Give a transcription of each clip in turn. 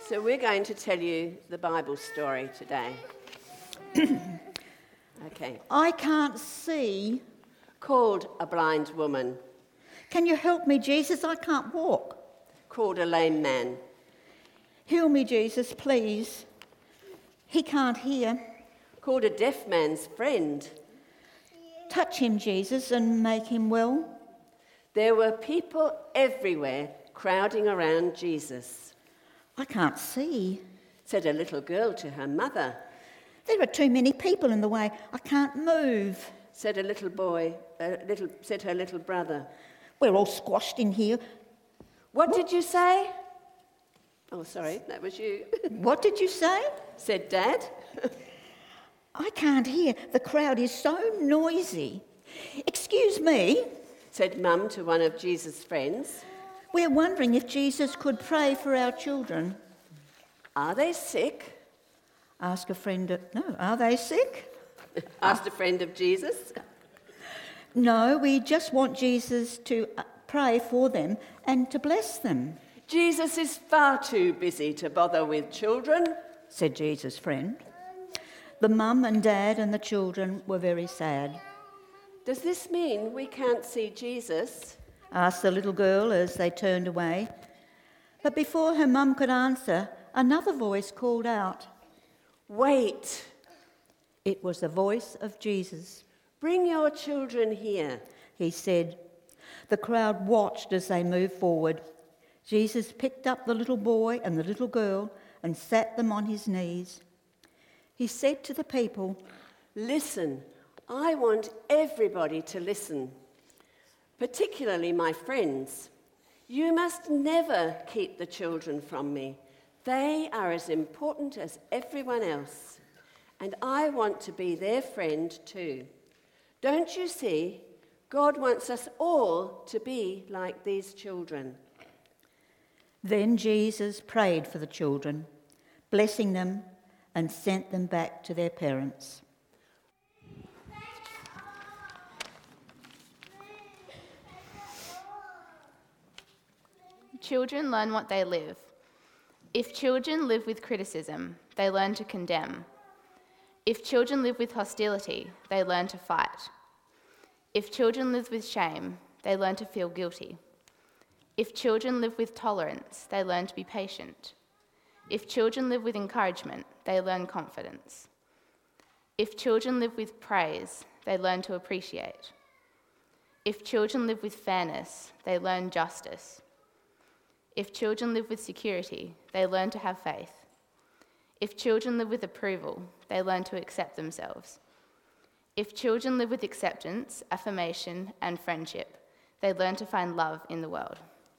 So we're going to tell you the Bible story today. Okay. I can't see. Called a blind woman. Can you help me, Jesus? I can't walk. Called a lame man. Heal me, Jesus, please. He can't hear. Called a deaf man's friend. Touch him, Jesus, and make him well. There were people everywhere crowding around Jesus. I can't see. Said a little girl to her mother. There are too many people in the way. I can't move. Said a little boy, said her little brother. We're all squashed in here. What did you say? Oh, sorry, that was you. What did you say? Said Dad. I can't hear. The crowd is so noisy. Excuse me, said Mum to one of Jesus' friends. We're wondering if Jesus could pray for our children. Are they sick? Ask a friend. No, are they sick? Asked a friend of Jesus. No, we just want Jesus to pray for them and to bless them. Jesus is far too busy to bother with children, said Jesus' friend. The mum and dad and the children were very sad. Does this mean we can't see Jesus? Asked the little girl as they turned away. But before her mum could answer, another voice called out. Wait. It was the voice of Jesus. Bring your children here, he said. The crowd watched as they moved forward. Jesus picked up the little boy and the little girl and sat them on his knees. He said to the people, listen, I want everybody to listen, particularly my friends. You must never keep the children from me. They are as important as everyone else, and I want to be their friend too. Don't you see? God wants us all to be like these children. Then Jesus prayed for the children, blessing them, and sent them back to their parents. Children learn what they live. If children live with criticism, they learn to condemn. If children live with hostility, they learn to fight. If children live with shame, they learn to feel guilty. If children live with tolerance, they learn to be patient. If children live with encouragement, they learn confidence. If children live with praise, they learn to appreciate. If children live with fairness, they learn justice. If children live with security, they learn to have faith. If children live with approval, they learn to accept themselves. If children live with acceptance, affirmation, and friendship, they learn to find love in the world.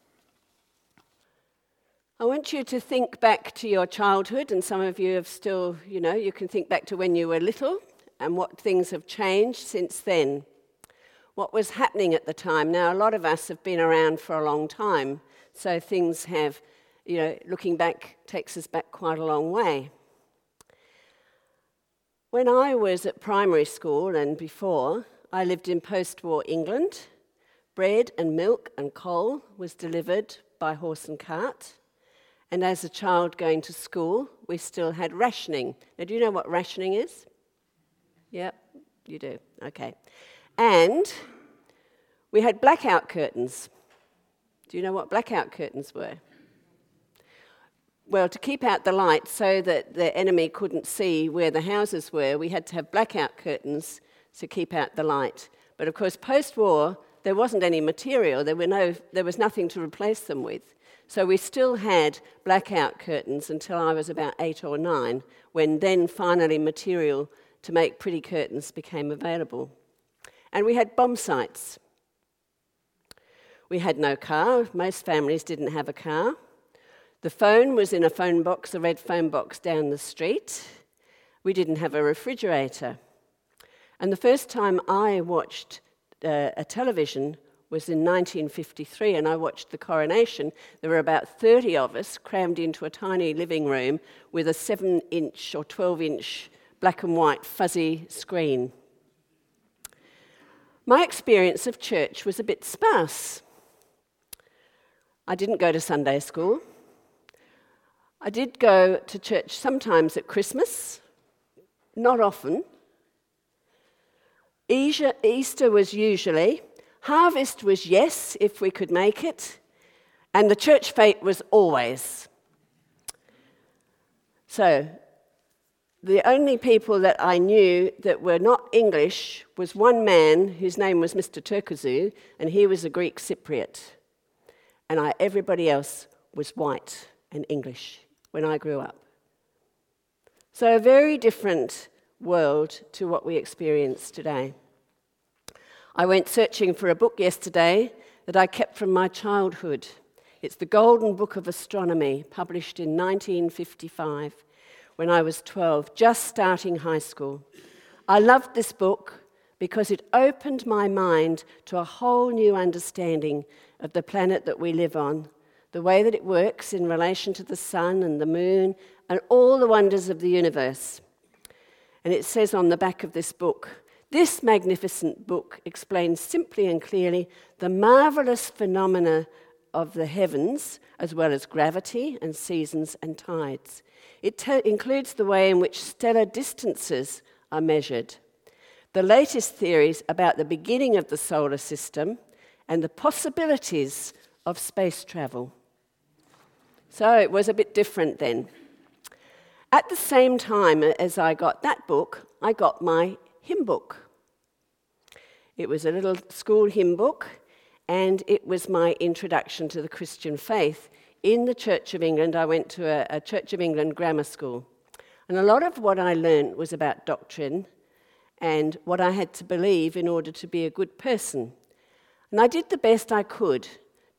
I want you to think back to your childhood, and some of you have still, you can think back to when you were little and what things have changed since then. What was happening at the time? Now, a lot of us have been around for a long time, so things have, looking back takes us back quite a long way. When I was at primary school and before, I lived in post-war England. Bread and milk and coal was delivered by horse and cart. And as a child going to school, we still had rationing. Now, do you know what rationing is? Yep, you do. Okay. And we had blackout curtains. Do you know what blackout curtains were? Well, to keep out the light so that the enemy couldn't see where the houses were, we had to have blackout curtains to keep out the light. But of course, post-war, there wasn't any material. There was nothing to replace them with. So we still had blackout curtains until I was about 8 or 9, when then finally material to make pretty curtains became available. And we had bomb sites. We had no car. Most families didn't have a car. The phone was in a phone box, a red phone box down the street. We didn't have a refrigerator. And the first time I watched a television was in 1953, and I watched the coronation. There were about 30 of us crammed into a tiny living room with a 7-inch or 12-inch black and white fuzzy screen. My experience of church was a bit sparse. I didn't go to Sunday school. I did go to church sometimes at Christmas, not often. Easter was usually. Harvest was yes, if we could make it. And the church fete was always. So, the only people that I knew that were not English was one man whose name was Mr. Turkazou, and he was a Greek Cypriot. And everybody else was white and English when I grew up. So a very different world to what we experience today. I went searching for a book yesterday that I kept from my childhood. It's the Golden Book of Astronomy, published in 1955, when I was 12, just starting high school. I loved this book because it opened my mind to a whole new understanding of the planet that we live on, the way that it works in relation to the sun and the moon and all the wonders of the universe. And it says on the back of this book, "This magnificent book explains simply and clearly the marvelous phenomena of the heavens, as well as gravity and seasons and tides. It includes the way in which stellar distances are measured, the latest theories about the beginning of the solar system, and the possibilities of space travel." So it was a bit different then. At the same time as I got that book, I got my hymn book. It was a little school hymn book, and it was my introduction to the Christian faith. In the Church of England, I went to a Church of England grammar school. And a lot of what I learned was about doctrine and what I had to believe in order to be a good person. And I did the best I could,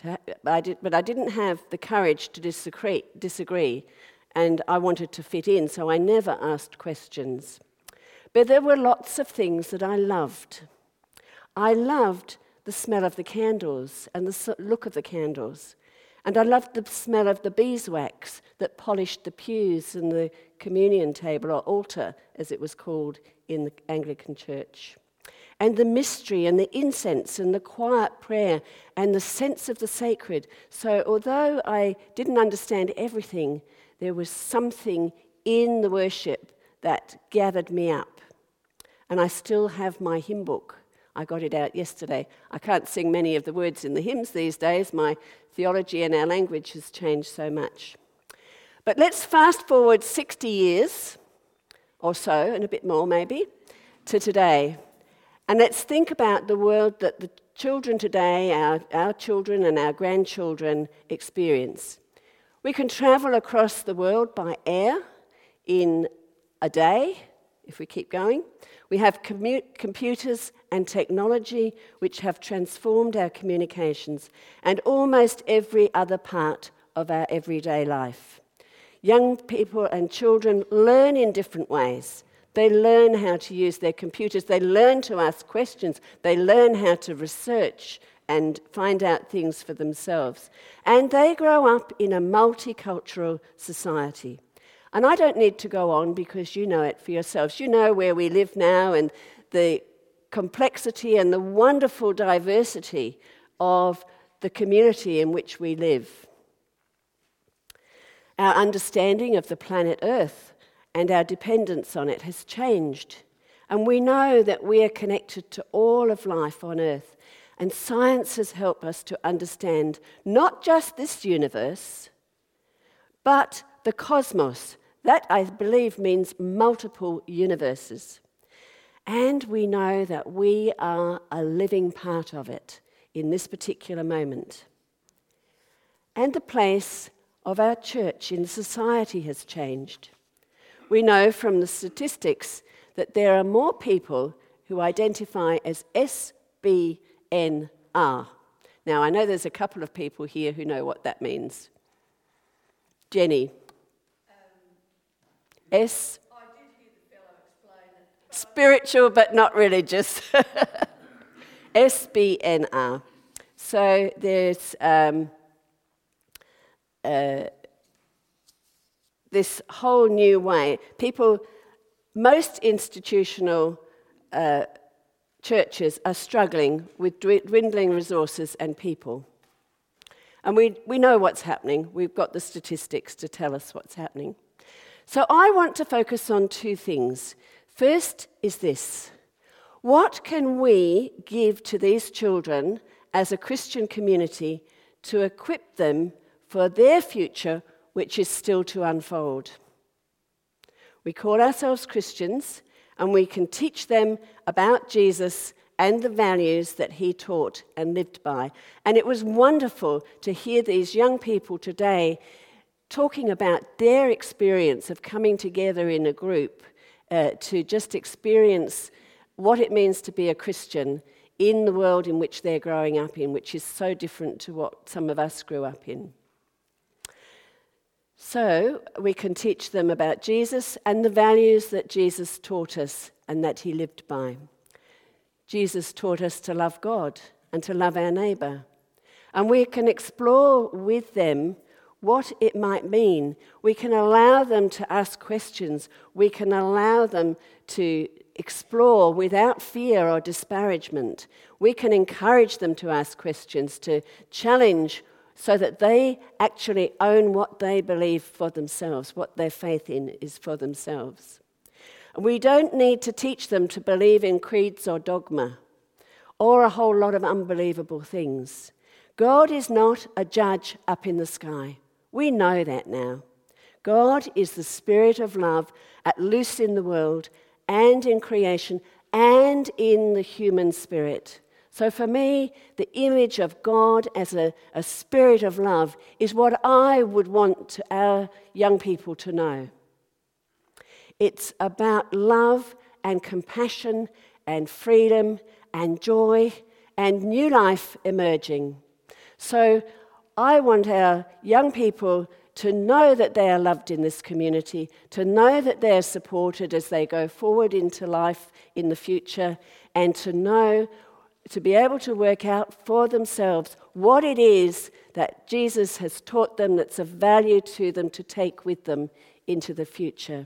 but I didn't have the courage to disagree, and I wanted to fit in, so I never asked questions. But there were lots of things that I loved. I loved the smell of the candles and the look of the candles. And I loved the smell of the beeswax that polished the pews and the communion table, or altar, as it was called in the Anglican Church. And the mystery and the incense and the quiet prayer and the sense of the sacred. So although I didn't understand everything, there was something in the worship that gathered me up. And I still have my hymn book. I got it out yesterday. I can't sing many of the words in the hymns these days. My theology and our language has changed so much. But let's fast forward 60 years or so, and a bit more maybe, to today. And let's think about the world that the children today, our children and our grandchildren, experience. We can travel across the world by air in a day, if we keep going. We have computers and technology which have transformed our communications and almost every other part of our everyday life. Young people and children learn in different ways. They learn how to use their computers. They learn to ask questions. They learn how to research and find out things for themselves. And they grow up in a multicultural society. And I don't need to go on because you know it for yourselves. You know where we live now and the complexity and the wonderful diversity of the community in which we live. Our understanding of the planet Earth and our dependence on it has changed. And we know that we are connected to all of life on Earth. And science has helped us to understand not just this universe, but the cosmos. That, I believe, means multiple universes. And we know that we are a living part of it in this particular moment. And the place of our church in society has changed. We know from the statistics that there are more people who identify as SBNR. Now, I know there's a couple of people here who know what that means. Jenny. S. I did hear the fellow explain it. Spiritual but not religious. SBNR. So there's this whole new way. Most institutional churches are struggling with dwindling resources and people. And we know what's happening. We've got the statistics to tell us what's happening. So I want to focus on two things. First is this. What can we give to these children as a Christian community to equip them for their future, which is still to unfold? We call ourselves Christians, and we can teach them about Jesus and the values that he taught and lived by. And it was wonderful to hear these young people today talking about their experience of coming together in a group to just experience what it means to be a Christian in the world in which they're growing up in, which is so different to what some of us grew up in. So we can teach them about Jesus and the values that Jesus taught us and that he lived by. Jesus taught us to love God and to love our neighbour. And we can explore with them what it might mean. We can allow them to ask questions. We can allow them to explore without fear or disparagement. We can encourage them to ask questions, to challenge so that they actually own what they believe for themselves, what their faith in is for themselves. We don't need to teach them to believe in creeds or dogma or a whole lot of unbelievable things. God is not a judge up in the sky. We know that now. God is the Spirit of love at loose in the world and in creation and in the human spirit. So for me, the image of God as a spirit of love is what I would want our young people to know. It's about love and compassion and freedom and joy and new life emerging. So I want our young people to know that they are loved in this community, to know that they are supported as they go forward into life in the future, and to be able to work out for themselves what it is that Jesus has taught them that's of value to them to take with them into the future.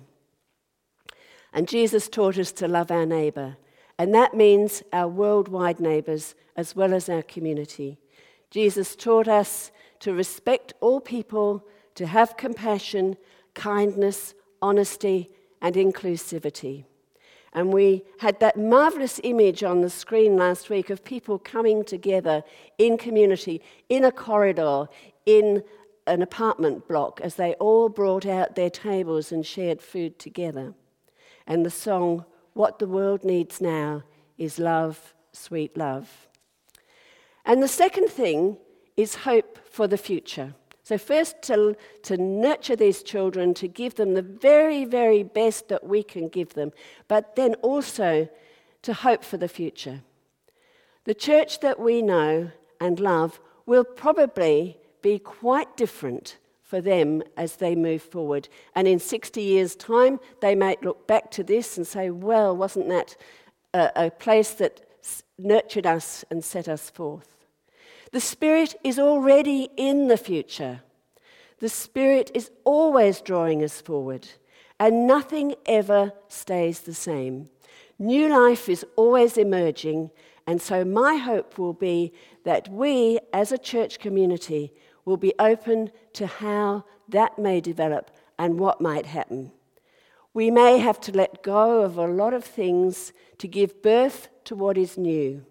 And Jesus taught us to love our neighbour, and that means our worldwide neighbours as well as our community. Jesus taught us to respect all people, to have compassion, kindness, honesty, and inclusivity. And we had that marvellous image on the screen last week of people coming together in community, in a corridor, in an apartment block, as they all brought out their tables and shared food together. And the song, "What the World Needs Now is Love, Sweet Love." And the second thing is hope for the future. So first, to nurture these children, to give them the very, very best that we can give them, but then also to hope for the future. The church that we know and love will probably be quite different for them as they move forward. And in 60 years' time, they might look back to this and say, well, wasn't that a place that nurtured us and set us forth? The Spirit is already in the future. The Spirit is always drawing us forward, and nothing ever stays the same. New life is always emerging, and so my hope will be that we, as a church community, will be open to how that may develop and what might happen. We may have to let go of a lot of things to give birth to what is new.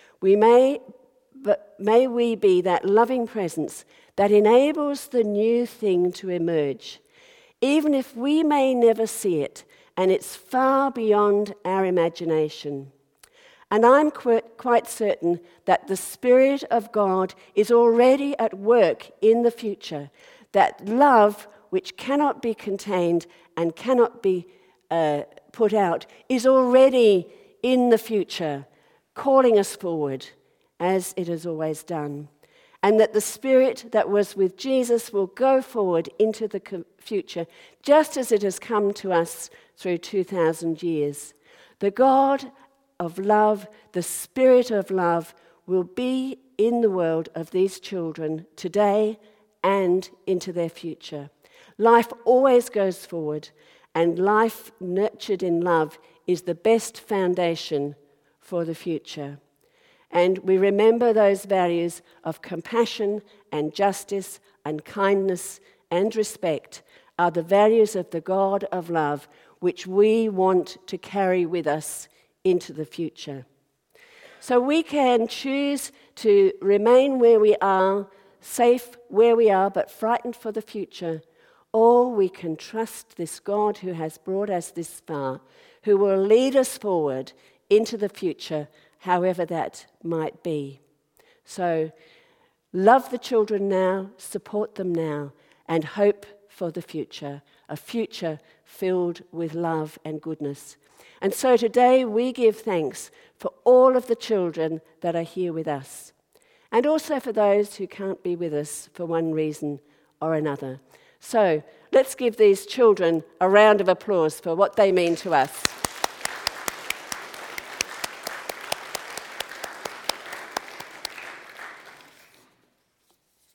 But may we be that loving presence that enables the new thing to emerge, even if we may never see it and it's far beyond our imagination. And I'm quite certain that the Spirit of God is already at work in the future, that love, which cannot be contained and cannot be put out, is already in the future, calling us forward, as it has always done. And that the Spirit that was with Jesus will go forward into the future, just as it has come to us through 2,000 years. The God of love, the Spirit of love, will be in the world of these children today and into their future. Life always goes forward, and life nurtured in love is the best foundation for the future. And we remember those values of compassion and justice and kindness and respect are the values of the God of love, which we want to carry with us into the future. So we can choose to remain where we are, safe where we are, but frightened for the future. Or we can trust this God who has brought us this far, who will lead us forward into the future, however that might be. So love the children now, support them now, and hope for the future, a future filled with love and goodness. And so today we give thanks for all of the children that are here with us, and also for those who can't be with us for one reason or another. So let's give these children a round of applause for what they mean to us.